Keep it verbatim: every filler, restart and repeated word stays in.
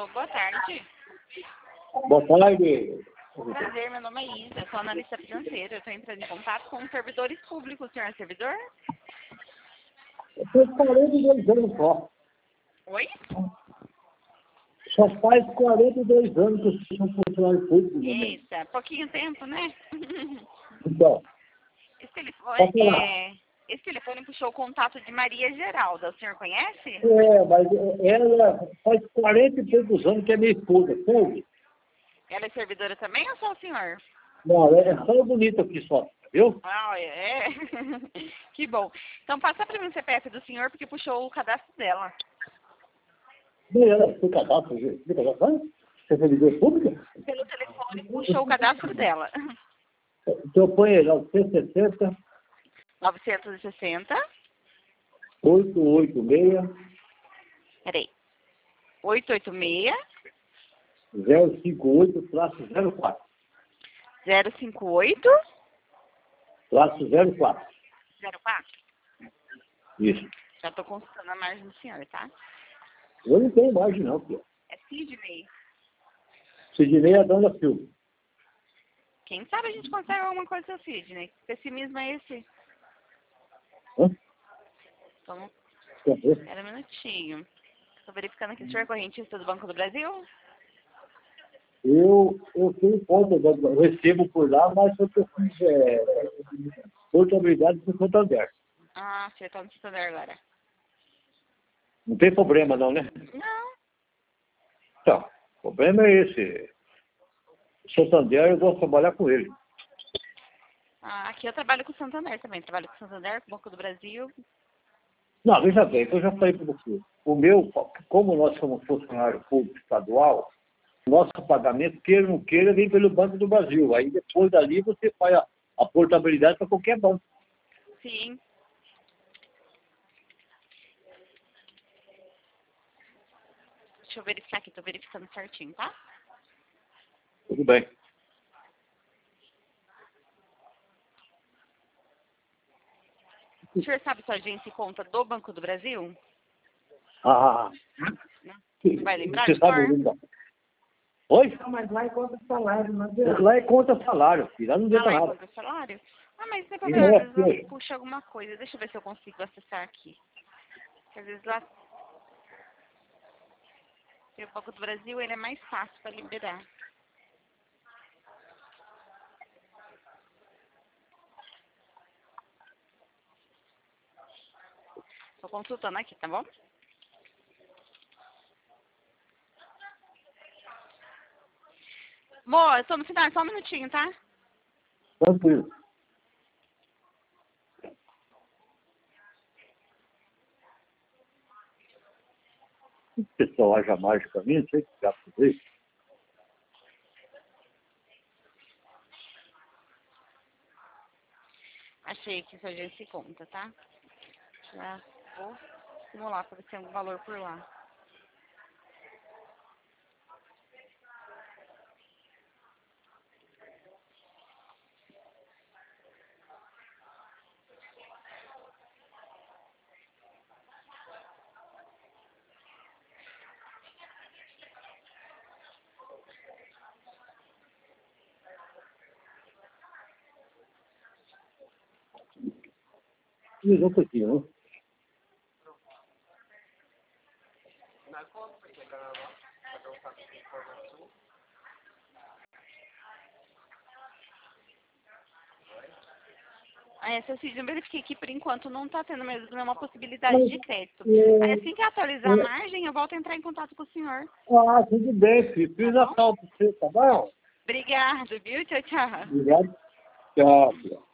boa tarde. Boa tarde. Prazer, meu nome é Isa, sou analista financeira. Eu estou entrando em contato com servidores públicos. O senhor é servidor? Eu tenho quarenta e dois anos só. Oi? Só faz quarenta e dois anos que eu sou um funcionário público. Eita, pouquinho tempo, né? Então, Esse pode telefone, falar. é... Esse telefone puxou o contato de Maria Geralda. O senhor conhece? É, mas ela faz quarenta e poucos anos que é minha esposa, sabe? Ela é servidora também ou só o senhor? Não, é só bonita aqui só, viu? Ah, é? Que bom. Então passa para mim o C P F do senhor, porque puxou o cadastro dela. Beleza, você cadastro, você cadastro, hã? Você é servidor público? Pelo telefone puxou o cadastro dela. Então eu ponho aí, ó, C sessenta, novecentos e sessenta. oito oito seis, Peraí. oitocentos e oitenta e seis, zero cinco oito, traço zero quatro. zero cinco oito, Traço zero quatro. zero quatro. Isso. Já estou consultando a margem do senhor, tá? Eu não tenho margem não, filho. É Sidney. Sidney é dona Silva. Quem sabe a gente consegue alguma coisa, seu Sidney? Pessimismo é esse? Hã? Então, Quer ver? espera um minutinho. Estou verificando aqui. O senhor é correntista do Banco do Brasil? Eu, eu tenho conta, eu recebo por lá, mas eu tô com é, portabilidade por Santander. Ah, você está no Santander agora. Não tem problema não, né? Não. Então, o problema é esse. O Santander, eu vou trabalhar com ele. Ah, aqui eu trabalho com o Santander também. Trabalho com o Santander, com o Banco do Brasil. Não, veja bem, eu já falei para você. O meu, como nós somos funcionário público estadual, nosso pagamento, queira ou não queira, vem pelo Banco do Brasil. Aí depois dali você faz a, a portabilidade para qualquer banco. Sim. Deixa eu verificar aqui. Estou verificando certinho, tá? Tudo bem. O senhor sabe se a agência conta do Banco do Brasil? Ah, Não, você não vai lembrar, sabe o senhor? número da... Oi? Não, mas lá é conta salário, não adianta. Lá é conta salário, filho. Lá não Ah, adianta lá é nada. conta salário? Ah, mas não tem E problema. não Às é vezes lá assim. puxa alguma coisa. Deixa eu ver se eu consigo acessar aqui. Porque às vezes lá, o Banco do Brasil, ele é mais fácil para liberar. Estou consultando aqui, tá bom? Bom, eu tô no final, só um minutinho, tá? Tranquilo. O pessoal haja mais para mim, não sei o que dá para ver. Achei que essa agência conta, tá? Já vou simular para ver se tem algum valor por lá. E não aqui, né? Ah, essa eu eu verifiquei que por enquanto não tá tendo mesmo nenhuma possibilidade de crédito. Aí assim que atualizar a margem, eu volto a entrar em contato com o senhor. Ah, tudo bem, filho. Fiz Tá a bom? tal para você, tá bom? Obrigada, viu? Tchau, tchau. Obrigado. Tchau, filho.